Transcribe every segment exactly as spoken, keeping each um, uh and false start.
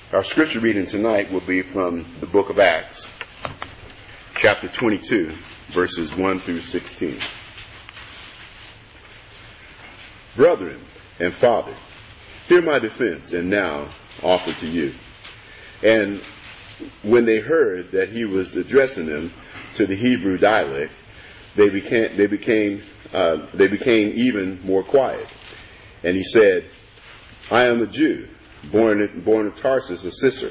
Our scripture reading tonight will be from the book of Acts, chapter twenty-two, verses one through sixteen. Brethren and Father, hear my defense, and now offer to you. And when they heard that he was addressing them to the Hebrew dialect, they became they became uh, they became even more quiet. And he said, I am a Jew, born born of Tarsus of Cyrus,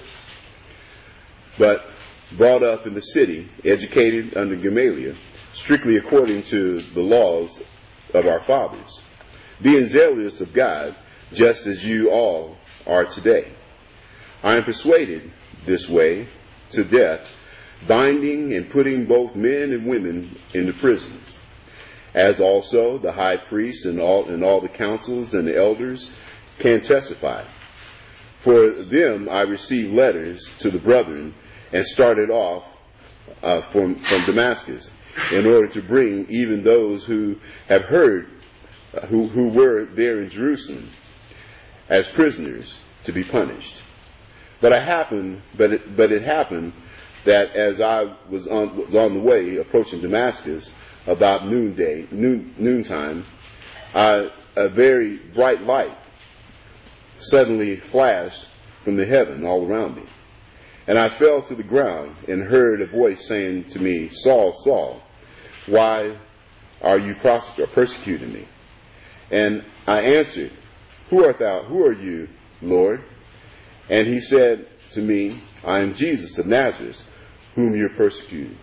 but brought up in the city, educated under Gamaliel, strictly according to the laws of our fathers, being zealous of God, just as you all are today. I am persuaded this way to death, binding and putting both men and women into prisons, as also the high priest and all and all the councils and the elders can testify. For them I received letters to the brethren and started off uh, from, from Damascus, in order to bring even those who have heard, uh, who, who were there in Jerusalem, as prisoners to be punished. But I happened, but it, but it happened that as I was on was on the way approaching Damascus about noonday, noon noontime, I, a very bright light suddenly flashed from the heaven all around me, and I fell to the ground and heard a voice saying to me, Saul, Saul, why are you persecuting me? And I answered, Who art thou? Who are you, Lord? And he said to me, I am Jesus of Nazareth, whom you're persecuting.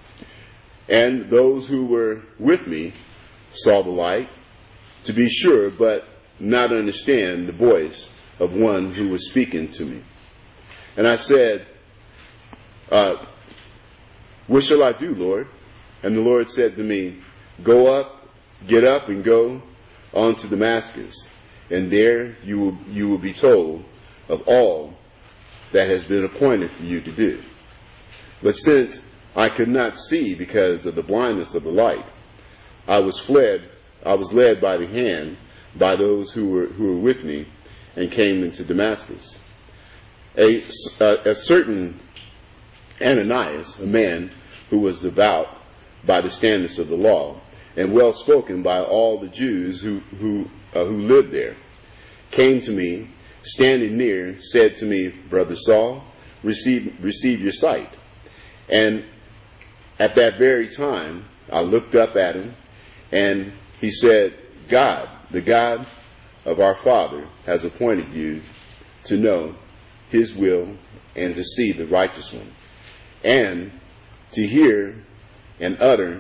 And those who were with me saw the light, to be sure, but not understand the voice of one who was speaking to me. And I said, uh, what shall I do, Lord? And the Lord said to me, Go up, get up and go on to Damascus, and there you will, you will be told of all that has been appointed for you to do. But since I could not see because of the blindness of the light, I was fled, I was led by the hand by those who were who were with me, and came into Damascus. A, a, a certain Ananias, a man who was devout by the standards of the law, and well spoken by all the Jews who who uh, who lived there, came to me, standing near, said to me, Brother Saul, receive receive your sight. And at that very time, I looked up at him, and he said, God, the God of our Father, has appointed you to know his will and to see the righteous one, and to hear and utter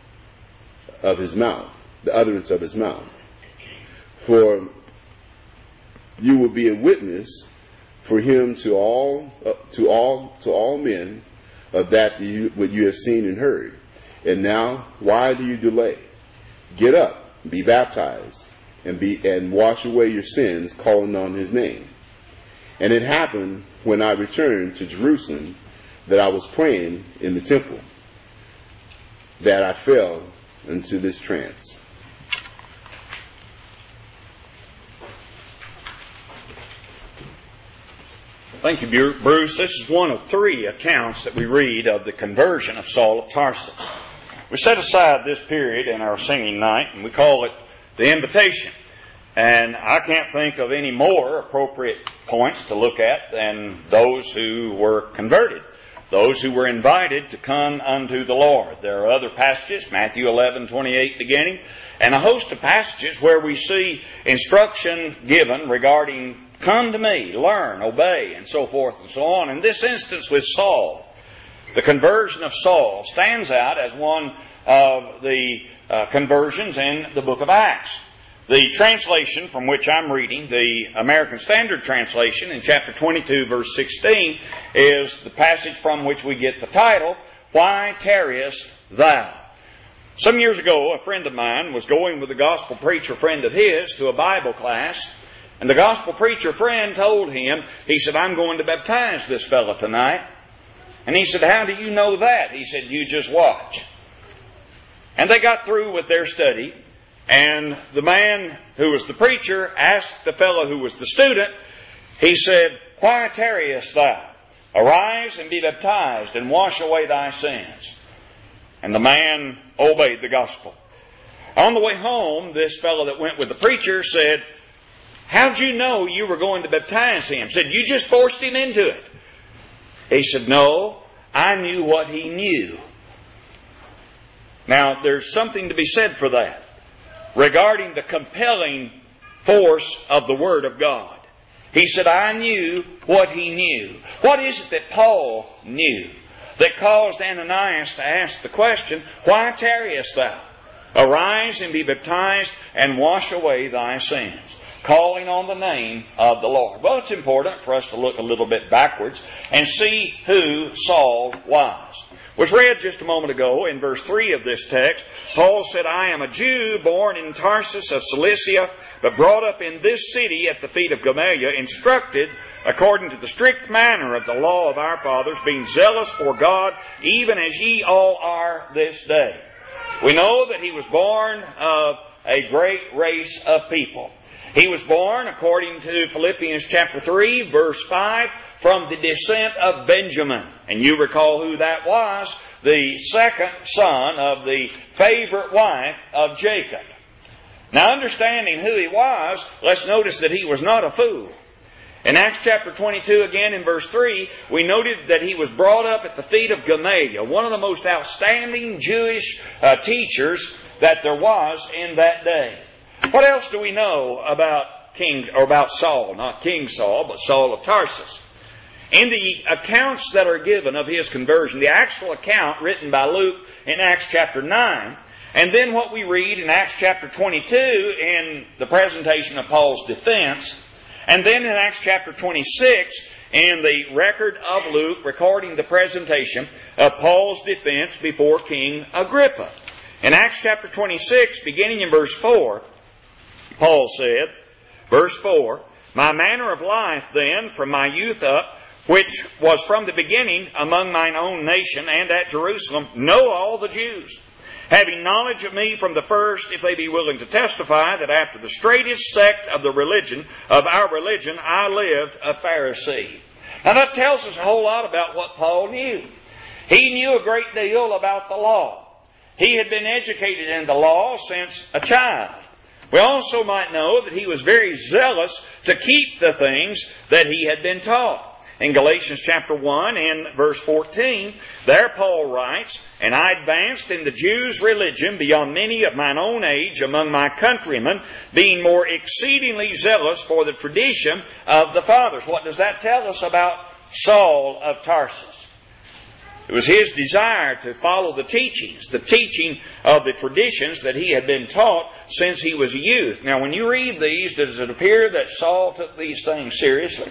of his mouth, the utterance of his mouth. For you will be a witness for him to all, uh, to all, to all men of that you, what you have seen and heard. And now, why do you delay? Get up, be baptized, and be and wash away your sins, calling on his name. And it happened when I returned to Jerusalem that I was praying in the temple, that I fell into this trance. Thank you, Bruce. This is one of three accounts that we read of the conversion of Saul of Tarsus. We set aside this period in our singing night, and we call it the invitation. And I can't think of any more appropriate points to look at than those who were converted, those who were invited to come unto the Lord. There are other passages, Matthew eleven twenty-eight beginning, and a host of passages where we see instruction given regarding come to me, learn, obey, and so forth and so on. In this instance with Saul, the conversion of Saul stands out as one of the uh, conversions in the book of Acts. The translation from which I'm reading, the American Standard Translation, in chapter twenty-two, verse sixteen, is the passage from which we get the title, Why Tarriest Thou? Some years ago, a friend of mine was going with a gospel preacher friend of his to a Bible class, and the gospel preacher friend told him, he said, I'm going to baptize this fellow tonight. And he said, how do you know that? He said, you just watch. And they got through with their study, and the man who was the preacher asked the fellow who was the student, He said, "Why tarriest thou? Arise and be baptized and wash away thy sins." And the man obeyed the gospel. On the way home, this fellow that went with the preacher said, "How'd you know you were going to baptize him?" Said, "You just forced him into it." He said, "No, I knew what he knew." Now, there's something to be said for that regarding the compelling force of the Word of God. He said, "I knew what he knew." What is it that Paul knew that caused Ananias to ask the question, "Why tarriest thou? Arise and be baptized and wash away thy sins," calling on the name of the Lord? Well, it's important for us to look a little bit backwards and see who Saul was. It was read just a moment ago in verse three of this text. Paul said, "I am a Jew born in Tarsus of Cilicia, but brought up in this city at the feet of Gamaliel, instructed according to the strict manner of the law of our fathers, being zealous for God, even as ye all are this day." We know that he was born of a great race of people. He was born, according to Philippians chapter three, verse five, from the descent of Benjamin. And you recall who that was, the second son of the favorite wife of Jacob. Now, understanding who he was, let's notice that he was not a fool. In Acts chapter twenty-two, again in verse three, we noted that he was brought up at the feet of Gamaliel, one of the most outstanding Jewish uh, teachers that there was in that day. What else do we know about King, or about Saul? Not King Saul, but Saul of Tarsus. In the accounts that are given of his conversion, the actual account written by Luke in Acts chapter nine, and then what we read in Acts chapter twenty-two in the presentation of Paul's defense, and then in Acts chapter twenty-six in the record of Luke recording the presentation of Paul's defense before King Agrippa. In Acts chapter twenty-six, beginning in verse four, Paul said, verse four, "My manner of life then from my youth up, which was from the beginning among mine own nation and at Jerusalem, know all the Jews, having knowledge of me from the first, if they be willing to testify, that after the straightest sect of the religion, of our religion, I lived a Pharisee." Now that tells us a whole lot about what Paul knew. He knew a great deal about the law. He had been educated in the law since a child. We also might know that he was very zealous to keep the things that he had been taught. In Galatians chapter one and verse fourteen, there Paul writes, "And I advanced in the Jews' religion beyond many of mine own age among my countrymen, being more exceedingly zealous for the tradition of the fathers." What does that tell us about Saul of Tarsus? It was his desire to follow the teachings, the teaching of the traditions that he had been taught since he was a youth. Now, when you read these, does it appear that Saul took these things seriously?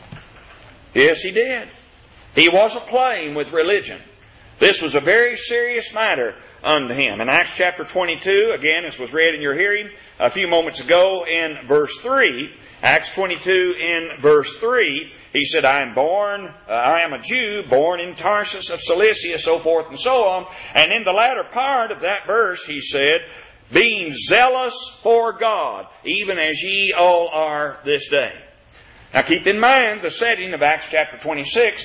Yes, he did. He wasn't playing with religion. This was a very serious matter unto him. In Acts chapter twenty-two, again, as was read in your hearing a few moments ago in verse three, Acts twenty-two in verse three, he said, I am born, uh, I am a Jew, born in Tarsus of Cilicia, so forth and so on. And in the latter part of that verse, he said, being zealous for God, even as ye all are this day. Now keep in mind the setting of Acts chapter twenty-six.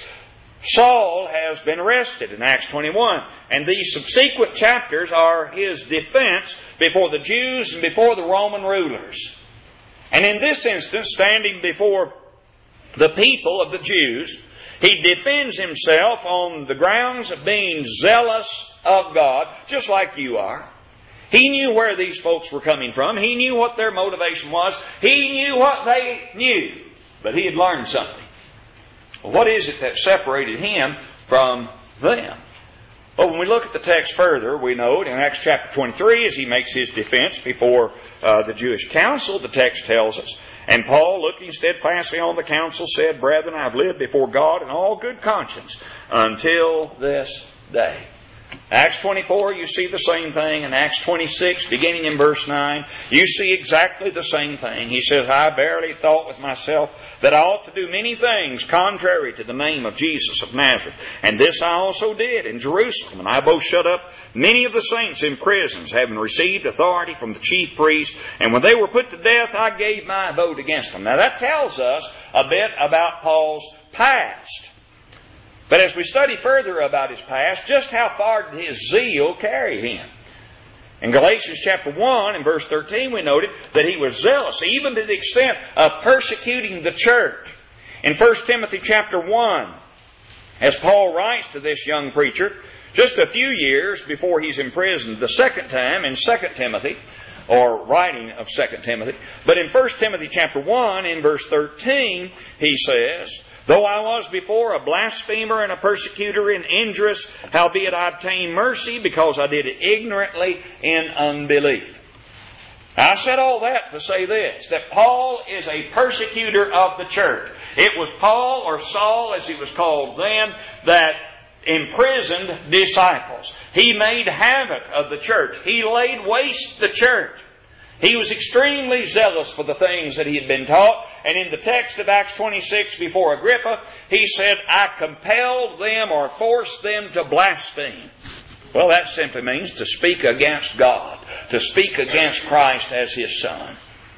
Saul has been arrested in Acts twenty-one. And these subsequent chapters are his defense before the Jews and before the Roman rulers. And in this instance, standing before the people of the Jews, he defends himself on the grounds of being zealous of God, just like you are. He knew where these folks were coming from. He knew what their motivation was. He knew what they knew. But he had learned something. Well, what is it that separated him from them? Well, when we look at the text further, we note in Acts chapter twenty-three, as he makes his defense before uh, the Jewish council, the text tells us, and Paul, looking steadfastly on the council, said, Brethren, I have lived before God in all good conscience until this day. Acts twenty-four, you see the same thing. In Acts twenty-six, beginning in verse nine, you see exactly the same thing. He says, I verily thought with myself that I ought to do many things contrary to the name of Jesus of Nazareth. And this I also did in Jerusalem. And I both shut up many of the saints in prisons, having received authority from the chief priests. And when they were put to death, I gave my vote against them. Now that tells us a bit about Paul's past. But as we study further about his past, just how far did his zeal carry him? In Galatians chapter one and verse thirteen, we noted that he was zealous, even to the extent of persecuting the church. In First Timothy chapter one, as Paul writes to this young preacher, just a few years before he's imprisoned the second time in Second Timothy, or writing of Second Timothy, but in First Timothy chapter one, in verse thirteen, he says, "Though I was before a blasphemer and a persecutor and injurious, howbeit I obtained mercy because I did it ignorantly in unbelief." Now, I said all that to say this, that Paul is a persecutor of the church. It was Paul, or Saul as he was called then, that imprisoned disciples. He made havoc of the church. He laid waste the church. He was extremely zealous for the things that he had been taught. And in the text of Acts twenty-six before Agrippa, he said, "I compelled them or forced them to blaspheme." Well, that simply means to speak against God, to speak against Christ as His Son.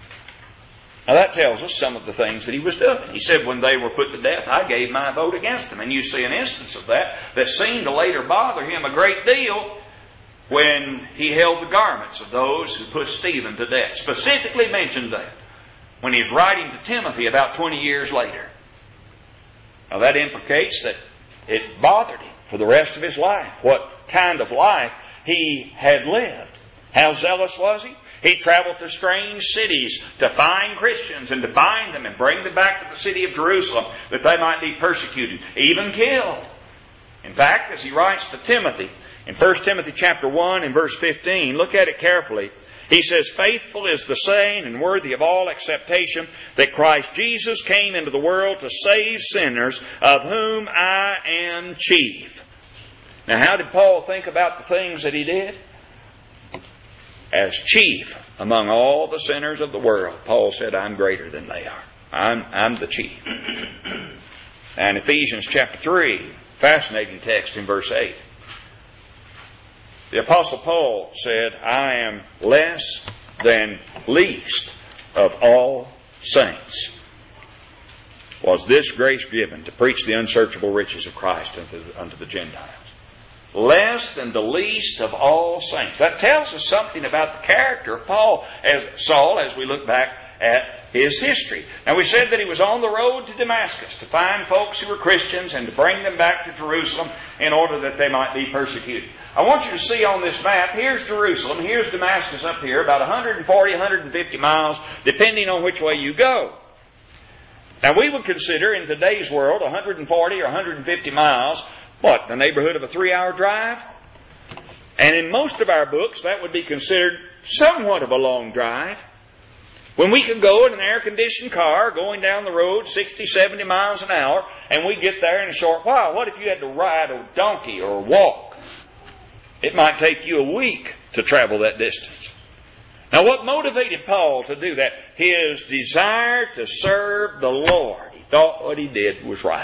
Now that tells us some of the things that he was doing. He said, when they were put to death, I gave my vote against them. And you see an instance of that that seemed to later bother him a great deal when he held the garments of those who put Stephen to death. Specifically mentioned that when he's writing to Timothy about twenty years later. Now that implicates that it bothered him for the rest of his life, what kind of life he had lived. How zealous was he? He traveled to strange cities to find Christians and to bind them and bring them back to the city of Jerusalem that they might be persecuted, even killed. In fact, as he writes to Timothy, in First Timothy chapter one and verse fifteen, look at it carefully. He says, "Faithful is the saying and worthy of all acceptation that Christ Jesus came into the world to save sinners, of whom I am chief." Now, how did Paul think about the things that he did? As chief among all the sinners of the world. Paul said, I'm greater than they are. I'm, I'm the chief. And Ephesians chapter three, fascinating text in verse eight. The Apostle Paul said, I am less than least of all saints. Was this grace given to preach the unsearchable riches of Christ unto, unto the Gentiles? Less than the least of all saints. That tells us something about the character of Paul, as Saul, as we look back at his history. Now, we said that he was on the road to Damascus to find folks who were Christians and to bring them back to Jerusalem in order that they might be persecuted. I want you to see on this map, here's Jerusalem, here's Damascus up here, about one hundred forty, one hundred fifty miles, depending on which way you go. Now, we would consider in today's world one hundred forty or one hundred fifty miles, what, the neighborhood of a three-hour drive? And in most of our books, that would be considered somewhat of a long drive. When we could go in an air-conditioned car going down the road sixty, seventy miles an hour, and we get there in a short while. What if you had to ride a donkey or walk? It might take you a week to travel that distance. Now, what motivated Paul to do that? His desire to serve the Lord. He thought what he did was right.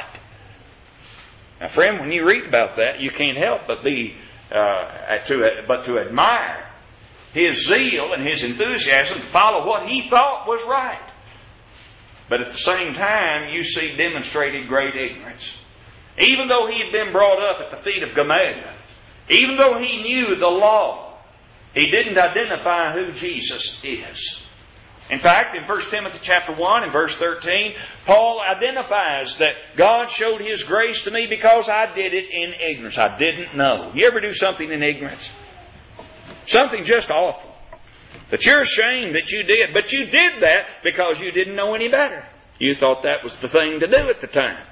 Now, friend, when you read about that, you can't help but be, uh, to, but to admire his zeal and his enthusiasm to follow what he thought was right. But at the same time, you see demonstrated great ignorance. Even though he had been brought up at the feet of Gamaliel, even though he knew the law, he didn't identify who Jesus is. In fact, in First Timothy chapter one and verse thirteen, Paul identifies that God showed His grace to me because I did it in ignorance. I didn't know. You ever do something in ignorance? Something just awful. That you're ashamed that you did. But you did that because you didn't know any better. You thought that was the thing to do at the time.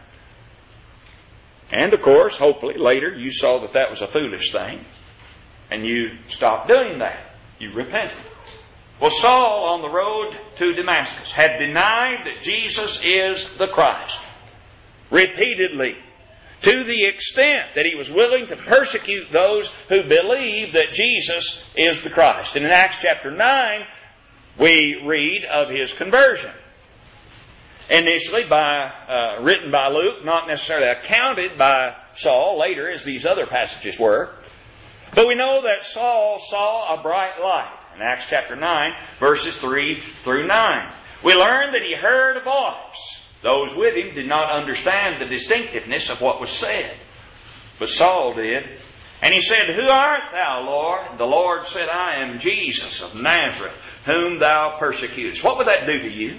And of course, hopefully later you saw that that was a foolish thing. And you stopped doing that. You repented. Well, Saul on the road to Damascus had denied that Jesus is the Christ. Repeatedly. To the extent that he was willing to persecute those who believe that Jesus is the Christ. And in Acts chapter nine, we read of his conversion. Initially by, uh, written by Luke, not necessarily accounted by Saul later as these other passages were. But we know that Saul saw a bright light. In Acts chapter nine, verses three through nine. We learn that he heard a voice Those with him did not understand the distinctiveness of what was said. But Saul did. And he said, Who art thou, Lord? And the Lord said, I am Jesus of Nazareth, whom thou persecutest. What would that do to you?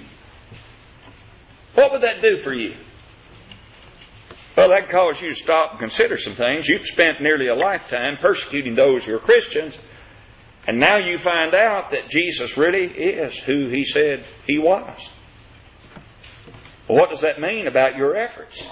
What would that do for you? Well, that cause you to stop and consider some things. You've spent nearly a lifetime persecuting those who are Christians. And now you find out that Jesus really is who He said He was. Well, what does that mean about your efforts?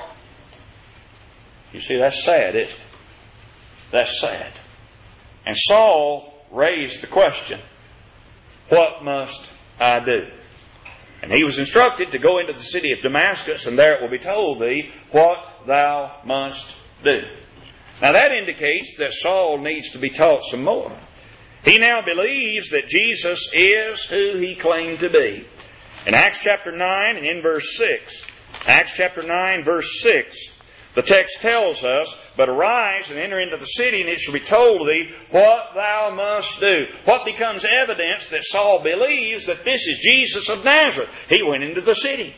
You see, that's sad, isn't it? That's sad. And Saul raised the question, What must I do? And he was instructed to go into the city of Damascus, and there it will be told thee what thou must do. Now that indicates that Saul needs to be taught some more. He now believes that Jesus is who He claimed to be. In Acts chapter nine and in verse six, Acts chapter nine verse six, the text tells us, But arise and enter into the city, and it shall be told thee what thou must do. What becomes evidence that Saul believes that this is Jesus of Nazareth? He went into the city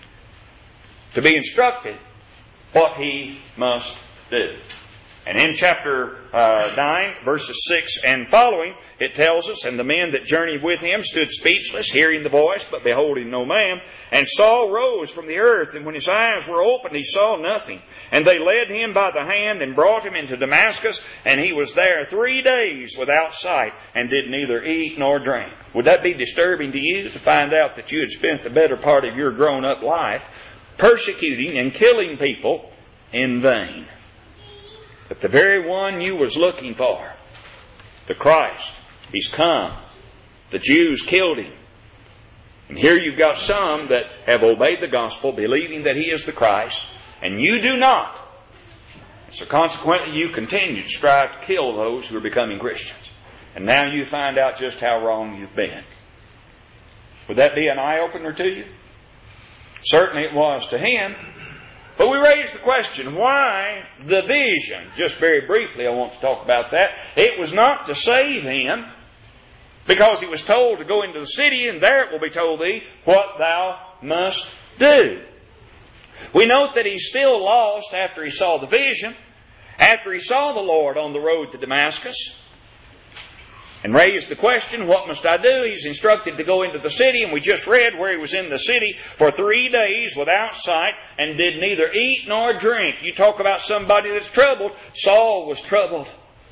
to be instructed what he must do. And in chapter uh, nine, verses six and following, it tells us, And the men that journeyed with him stood speechless, hearing the voice, but beholding no man. And Saul rose from the earth, and when his eyes were opened, he saw nothing. And they led him by the hand, and brought him into Damascus, and he was there three days without sight, and did neither eat nor drink. Would that be disturbing to you, to find out that you had spent the better part of your grown-up life persecuting and killing people in vain? But the very one you was looking for, the Christ, He's come. The Jews killed Him. And here you've got some that have obeyed the gospel, believing that He is the Christ, and you do not. So consequently, you continue to strive to kill those who are becoming Christians. And now you find out just how wrong you've been. Would that be an eye-opener to you? Certainly it was to him. But we raised the question, why the vision? Just very briefly, I want to talk about that. It was not to save him, because he was told to go into the city, and there it will be told thee what thou must do. We note that he's still lost after he saw the vision, after he saw the Lord on the road to Damascus, and raised the question, what must I do? He's instructed to go into the city, and we just read where he was in the city for three days without sight, and did neither eat nor drink. You talk about somebody that's troubled. Saul was troubled.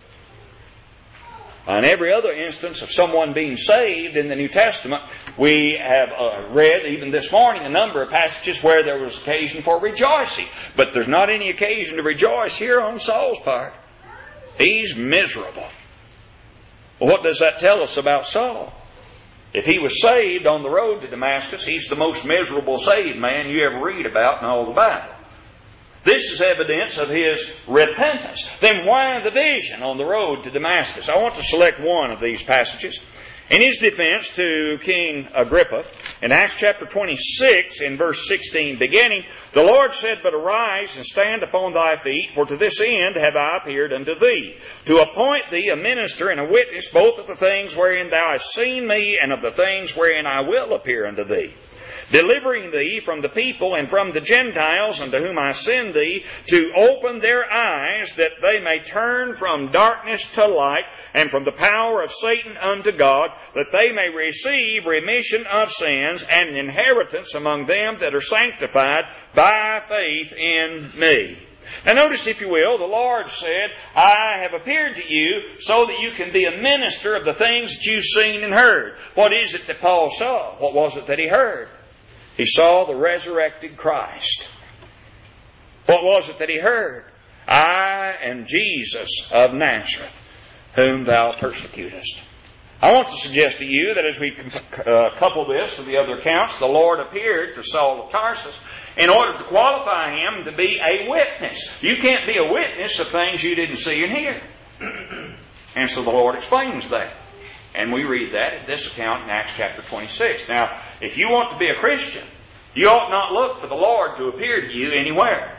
On every other instance of someone being saved in the New Testament, we have uh, read, even this morning, a number of passages where there was occasion for rejoicing. But there's not any occasion to rejoice here on Saul's part. He's miserable. Well, what does that tell us about Saul? If he was saved on the road to Damascus, he's the most miserable saved man you ever read about in all the Bible. This is evidence of his repentance. Then why the vision on the road to Damascus? I want to select one of these passages. In his defense to King Agrippa, in Acts chapter twenty-six, in verse sixteen beginning, the Lord said, But arise and stand upon thy feet, for to this end have I appeared unto thee, to appoint thee a minister and a witness both of the things wherein thou hast seen me, and of the things wherein I will appear unto thee, delivering thee from the people and from the Gentiles unto whom I send thee, to open their eyes that they may turn from darkness to light, and from the power of Satan unto God, that they may receive remission of sins and an inheritance among them that are sanctified by faith in me. Now notice, if you will, the Lord said, I have appeared to you so that you can be a minister of the things that you've seen and heard. What is it that Paul saw? What was it that he heard? He saw the resurrected Christ. What was it that he heard? I am Jesus of Nazareth, whom thou persecutest. I want to suggest to you that as we uh, couple this with the other accounts, the Lord appeared to Saul of Tarsus in order to qualify him to be a witness. You can't be a witness of things you didn't see and hear. And so the Lord explains that. And we read that in this account in Acts chapter twenty-six. Now, if you want to be a Christian, you ought not look for the Lord to appear to you anywhere.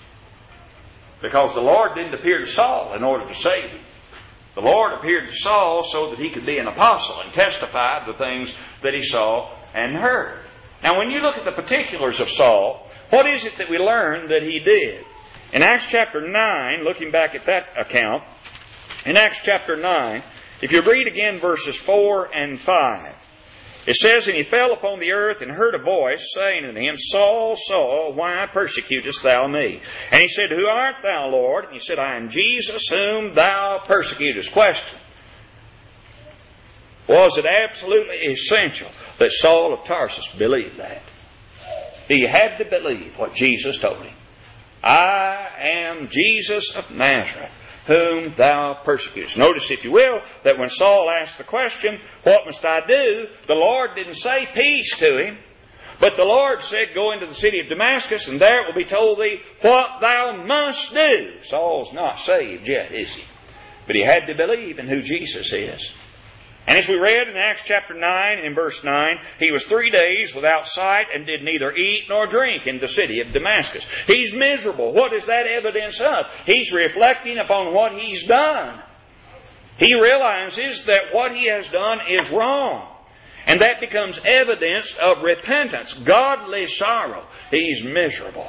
Because the Lord didn't appear to Saul in order to save him. The Lord appeared to Saul so that he could be an apostle and testify the things that he saw and heard. Now, when you look at the particulars of Saul, what is it that we learn that he did? In Acts chapter nine, looking back at that account, in Acts chapter nine, if you read again verses four and five, it says, "And he fell upon the earth and heard a voice saying unto him, Saul, Saul, why persecutest thou me? And he said, Who art thou, Lord? And he said, I am Jesus whom thou persecutest." Question: was it absolutely essential that Saul of Tarsus believed that? He had to believe what Jesus told him. I am Jesus of Nazareth, whom thou persecutest. Notice, if you will, that when Saul asked the question, what must I do? The Lord didn't say peace to him, but the Lord said, go into the city of Damascus, and there it will be told thee what thou must do. Saul's not saved yet, is he? But he had to believe in who Jesus is. And as we read in Acts chapter nine, in verse nine, he was three days without sight and did neither eat nor drink in the city of Damascus. He's miserable. What is that evidence of? He's reflecting upon what he's done. He realizes that what he has done is wrong. And that becomes evidence of repentance, godly sorrow. He's miserable.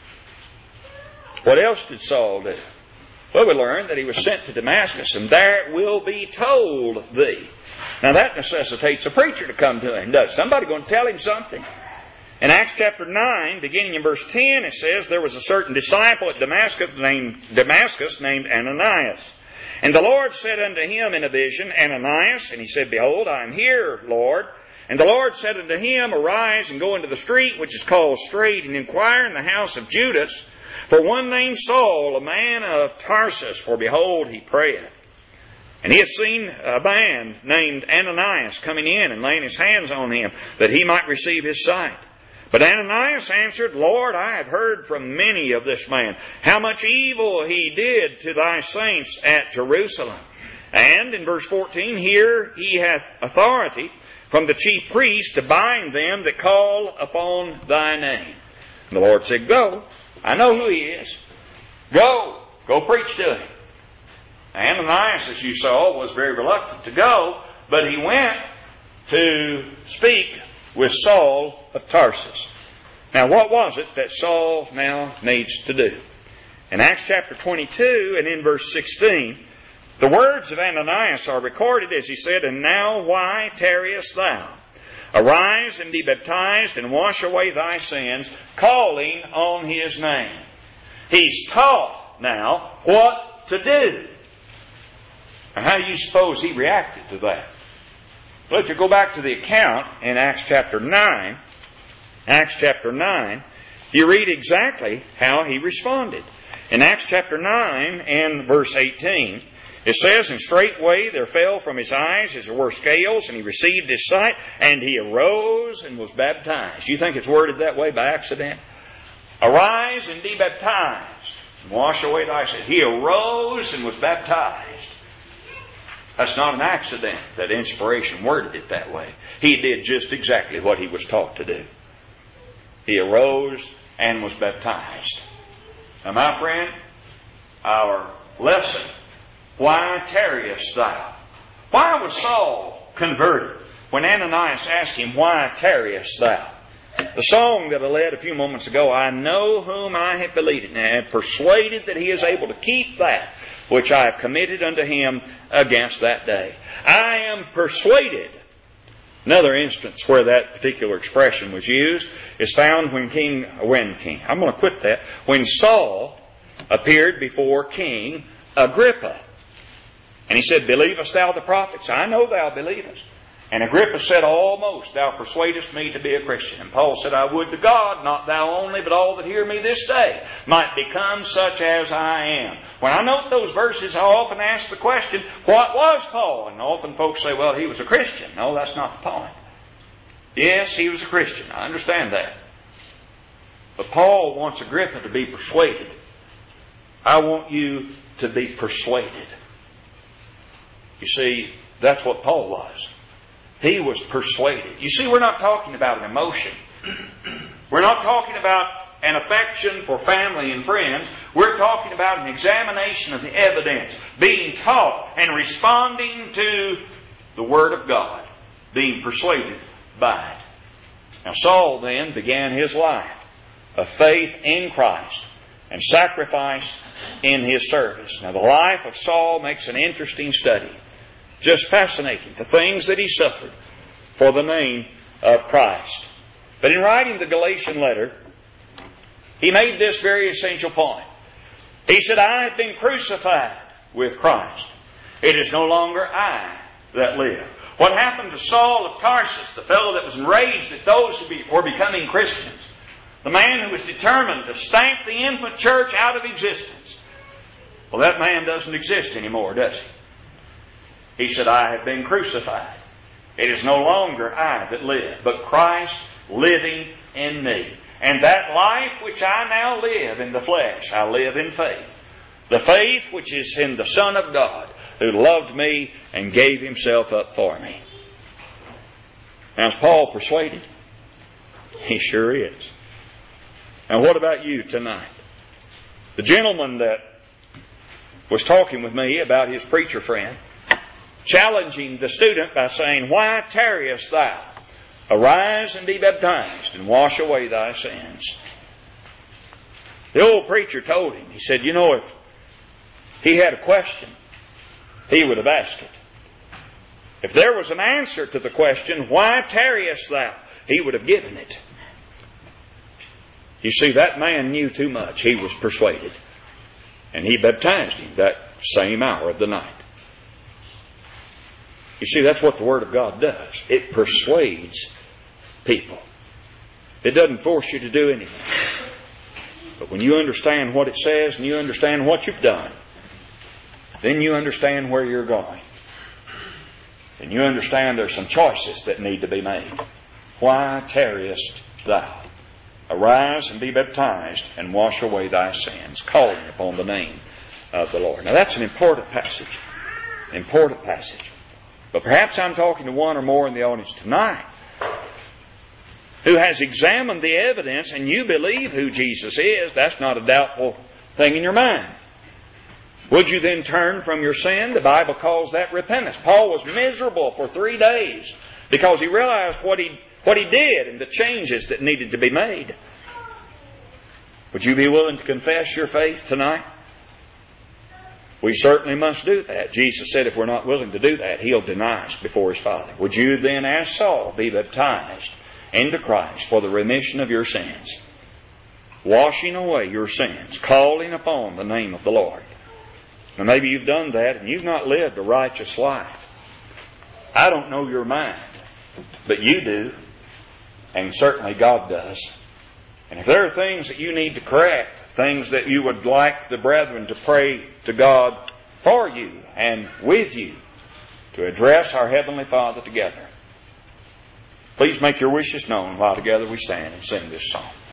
What else did Saul do? Well, we learn that he was sent to Damascus, and there it will be told thee. Now that necessitates a preacher to come to him, does somebody going to tell him something? In Acts chapter nine, beginning in verse ten, it says, there was a certain disciple at Damascus named, Damascus named Ananias. And the Lord said unto him in a vision, Ananias, and he said, Behold, I am here, Lord. And the Lord said unto him, Arise and go into the street which is called Straight, and inquire in the house of Judas for one named Saul, a man of Tarsus, for behold, he prayeth. And he hath seen a man named Ananias coming in and laying his hands on him, that he might receive his sight. But Ananias answered, Lord, I have heard from many of this man, how much evil he did to thy saints at Jerusalem. And in verse fourteen, here he hath authority from the chief priest to bind them that call upon thy name. And the Lord said, Go. I know who he is. Go. Go preach to him. Ananias, as you saw, was very reluctant to go, but he went to speak with Saul of Tarsus. Now, what was it that Saul now needs to do? In Acts chapter twenty-two and in verse sixteen, the words of Ananias are recorded as he said, And now why tarriest thou? Arise and be baptized and wash away thy sins, calling on his name. He's taught now what to do. Now, how do you suppose he reacted to that? Well, if you go back to the account in Acts chapter nine, Acts chapter nine, you read exactly how he responded. In Acts chapter nine and verse eighteen, it says, And straightway there fell from his eyes as there were scales, and he received his sight, and he arose and was baptized. You think it's worded that way by accident? Arise and be baptized, and wash away thy sins. He arose and was baptized. That's not an accident that inspiration worded it that way. He did just exactly what he was taught to do. He arose and was baptized. Now, my friend, our lesson, why tarriest thou? Why was Saul converted when Ananias asked him, Why tarriest thou? The song that I led a few moments ago, I know whom I have believed, and am persuaded that he is able to keep that which I have committed unto him against that day. I am persuaded. Another instance where that particular expression was used is found when King, when King, I'm going to quit that, when Saul appeared before King Agrippa. And he said, Believest thou the prophets? I know thou believest. And Agrippa said, Almost thou persuadest me to be a Christian. And Paul said, I would to God, not thou only, but all that hear me this day, might become such as I am. When I note those verses, I often ask the question, what was Paul? And often folks say, well, he was a Christian. No, that's not the point. Yes, he was a Christian. I understand that. But Paul wants Agrippa to be persuaded. I want you to be persuaded. You see, that's what Paul was. He was persuaded. You see, we're not talking about an emotion. We're not talking about an affection for family and friends. We're talking about an examination of the evidence, being taught and responding to the Word of God, being persuaded by it. Now Saul then began his life of faith in Christ and sacrifice in His service. Now the life of Saul makes an interesting study. Just fascinating. The things that he suffered for the name of Christ. But in writing the Galatian letter, he made this very essential point. He said, I have been crucified with Christ. It is no longer I that live. What happened to Saul of Tarsus, the fellow that was enraged at those who be, were becoming Christians, the man who was determined to stamp the infant church out of existence, well, that man doesn't exist anymore, does he? He said, I have been crucified. It is no longer I that live, but Christ living in me. And that life which I now live in the flesh, I live in faith. The faith which is in the Son of God, who loved me and gave Himself up for me. Now, is Paul persuaded? He sure is. Now, what about you tonight? The gentleman that was talking with me about his preacher friend, challenging the student by saying, why tarriest thou? Arise and be baptized and wash away thy sins. The old preacher told him, he said, you know, if he had a question, he would have asked it. If there was an answer to the question, why tarriest thou? He would have given it. You see, that man knew too much. He was persuaded. And he baptized him that same hour of the night. You see, that's what the Word of God does. It persuades people. It doesn't force you to do anything. But when you understand what it says and you understand what you've done, then you understand where you're going. And you understand there's some choices that need to be made. Why tarriest thou? Arise and be baptized and wash away thy sins, calling upon the name of the Lord. Now that's an important passage. An important passage. But perhaps I'm talking to one or more in the audience tonight who has examined the evidence and you believe who Jesus is. That's not a doubtful thing in your mind. Would you then turn from your sin? The Bible calls that repentance. Paul was miserable for three days because he realized what he, what he did and the changes that needed to be made. Would you be willing to confess your faith tonight? We certainly must do that. Jesus said if we're not willing to do that, He'll deny us before His Father. Would you then, as Saul, be baptized into Christ for the remission of your sins? Washing away your sins, calling upon the name of the Lord. Now maybe you've done that and you've not lived a righteous life. I don't know your mind, but you do. And certainly God does. And if there are things that you need to correct, things that you would like the brethren to pray to God for you and with you to address our Heavenly Father together, please make your wishes known while together we stand and sing this song.